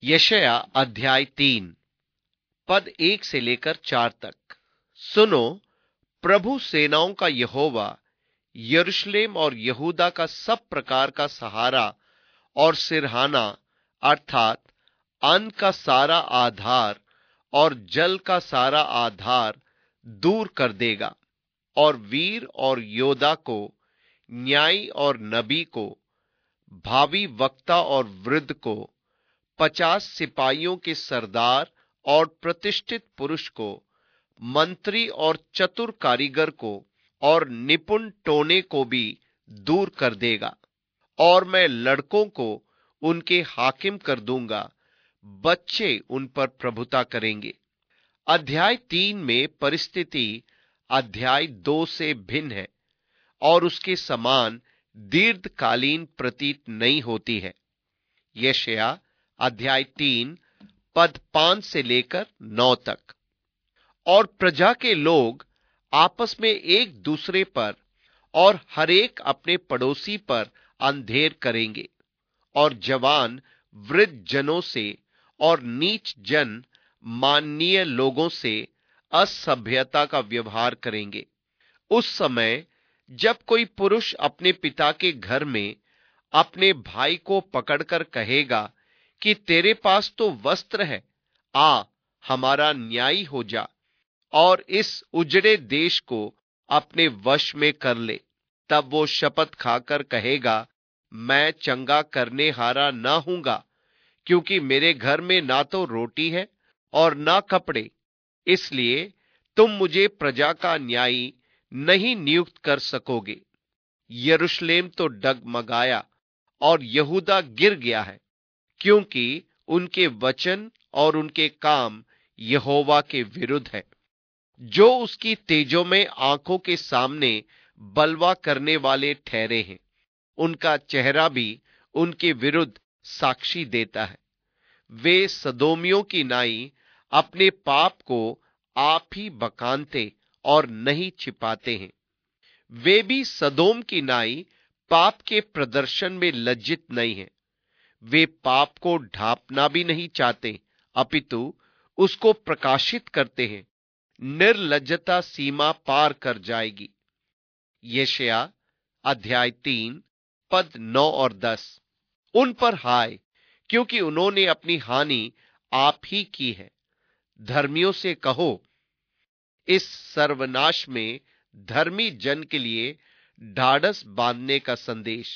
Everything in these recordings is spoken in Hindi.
यशायाह अध्याय 3 पद 1 से लेकर 4 तक। सुनो, प्रभु सेनाओं का यहोवा यरूशलेम और यहूदा का सब प्रकार का सहारा और सिरहाना अर्थात अन्न का सारा आधार और जल का सारा आधार दूर कर देगा, और वीर और योद्धा को, न्यायी और नबी को, भावी वक्ता और वृद्ध को, 50 सिपाहियों के सरदार और प्रतिष्ठित पुरुष को, मंत्री और चतुर कारीगर को और निपुण टोने को भी दूर कर देगा। और मैं लड़कों को उनके हाकिम कर दूंगा, बच्चे उन पर प्रभुता करेंगे। अध्याय 3 में परिस्थिति अध्याय 2 से भिन्न है और उसके समान दीर्घकालीन प्रतीत नहीं होती है। यशायाह अध्याय 3 पद 5 से लेकर 9 तक। और प्रजा के लोग आपस में एक दूसरे पर और हरेक अपने पड़ोसी पर अंधेर करेंगे, और जवान वृद्ध जनों से और नीच जन माननीय लोगों से असभ्यता का व्यवहार करेंगे। उस समय जब कोई पुरुष अपने पिता के घर में अपने भाई को पकड़कर कहेगा कि तेरे पास तो वस्त्र है, आ हमारा न्यायी हो जा और इस उजड़े देश को अपने वश में कर ले, तब वो शपथ खाकर कहेगा, मैं चंगा करने हारा न हूंगा, क्योंकि मेरे घर में ना तो रोटी है और ना कपड़े, इसलिए तुम मुझे प्रजा का न्यायी नहीं नियुक्त कर सकोगे। यरूशलेम तो डगमगाया और यहूदा गिर गया है, क्योंकि उनके वचन और उनके काम यहोवा के विरुद्ध है, जो उसकी तेजों में आंखों के सामने बलवा करने वाले ठहरे हैं। उनका चेहरा भी उनके विरुद्ध साक्षी देता है। वे सदोमियों की नाई अपने पाप को आप ही बखानते और नहीं छिपाते हैं। वे भी सदोम की नाई पाप के प्रदर्शन में लज्जित नहीं है। वे पाप को ढांपना भी नहीं चाहते, अपितु उसको प्रकाशित करते हैं। निर्लज्जता सीमा पार कर जाएगी। यशायाह अध्याय 3 पद 9 और 10। उन पर हाय, क्योंकि उन्होंने अपनी हानि आप ही की है। धर्मियों से कहो, इस सर्वनाश में धर्मी जन के लिए ढाढ़स बांधने का संदेश।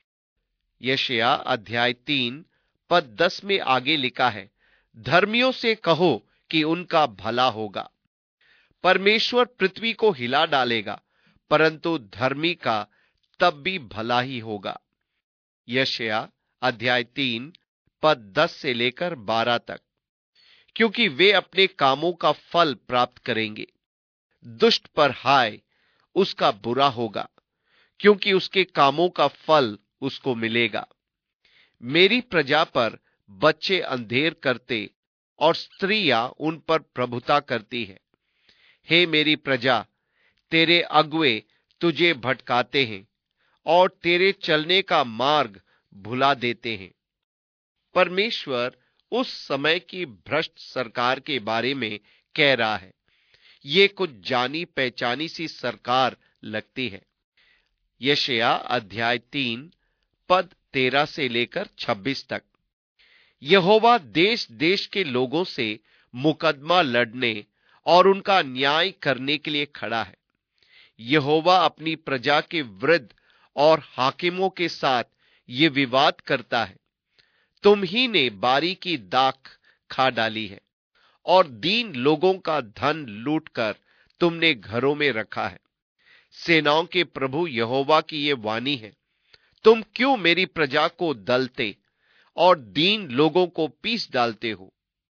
यशायाह अध्याय 3 पद 10 में आगे लिखा है, धर्मियों से कहो कि उनका भला होगा। परमेश्वर पृथ्वी को हिला डालेगा, परंतु धर्मी का तब भी भला ही होगा। यशायाह अध्याय 3 पद 10 से लेकर 12 तक। क्योंकि वे अपने कामों का फल प्राप्त करेंगे। दुष्ट पर हाय, उसका बुरा होगा, क्योंकि उसके कामों का फल उसको मिलेगा। मेरी प्रजा पर बच्चे अंधेर करते और स्त्रियां उन पर प्रभुता करती है। हे मेरी प्रजा, तेरे अगुए तुझे भटकाते हैं और तेरे चलने का मार्ग भुला देते हैं। परमेश्वर उस समय की भ्रष्ट सरकार के बारे में कह रहा है। ये कुछ जानी पहचानी सी सरकार लगती है। यशायाह अध्याय 3 पद 13 से लेकर 26 तक। यहोवा देश देश के लोगों से मुकदमा लड़ने और उनका न्याय करने के लिए खड़ा है। यहोवा अपनी प्रजा के वृद्ध और हाकिमों के साथ ये विवाद करता है, तुम ही ने बारी की दाख खा डाली है और दीन लोगों का धन लूटकर तुमने घरों में रखा है। सेनाओं के प्रभु यहोवा की ये वाणी है, तुम क्यों मेरी प्रजा को दलते और दीन लोगों को पीस डालते हो।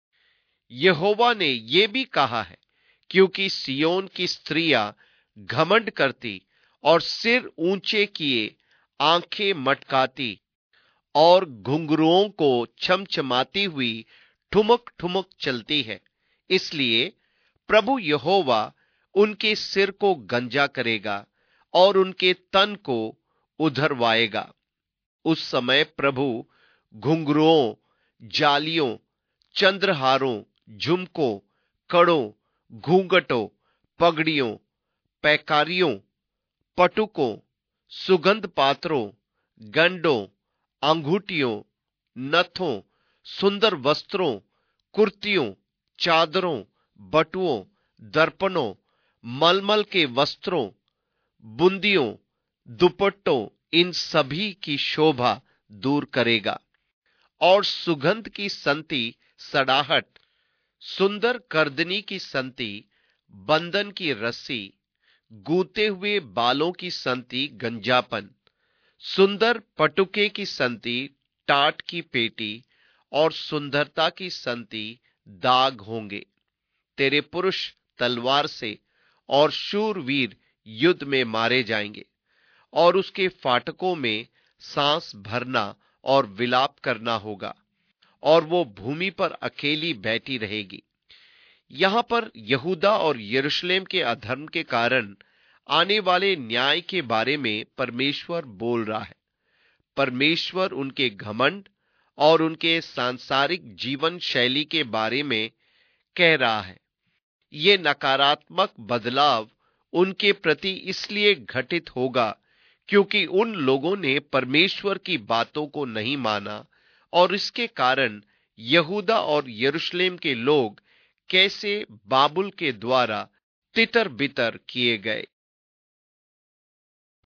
यहोवा ने यह भी कहा है, क्योंकि सियोन की स्त्रियां घमंड करती और सिर ऊंचे किए आंखें मटकाती और घुंघरुओं को छमछमाती हुई ठुमक ठुमक चलती है, इसलिए प्रभु यहोवा उनके सिर को गंजा करेगा और उनके तन को उधरवाएगा। उस समय प्रभु घुंघरुओं, जालियों, चंद्रहारों, झुमकों, कड़ों, घूंघटों, पगड़ियों, पैकारियों, पटुकों, सुगंध पात्रों, गंडों, अंगूठियों, नथों, सुंदर वस्त्रों, कुर्तियों, चादरों, बटुओं, दर्पणों, मलमल के वस्त्रों, बुंदियों, दुपट्टों, इन सभी की शोभा दूर करेगा। और सुगंध की संति सड़ाहट, सुंदर करदनी की संति, बंधन की रस्सी, गूंथे हुए बालों की संति गंजापन, सुंदर पटुके की संति टाट की पेटी, और सुंदरता की संति दाग होंगे। तेरे पुरुष तलवार से और शूरवीर युद्ध में मारे जाएंगे, और उसके फाटकों में सांस भरना और विलाप करना होगा, और वो भूमि पर अकेली बैठी रहेगी। यहां पर यहूदा और यरूशलेम के अधर्म के कारण आने वाले न्याय के बारे में परमेश्वर बोल रहा है। परमेश्वर उनके घमंड और उनके सांसारिक जीवन शैली के बारे में कह रहा है। ये नकारात्मक बदलाव उनके प्रति इसलिए घटित होगा क्योंकि उन लोगों ने परमेश्वर की बातों को नहीं माना, और इसके कारण यहूदा और यरूशलेम के लोग कैसे बाबुल के द्वारा तितर बितर किए गए।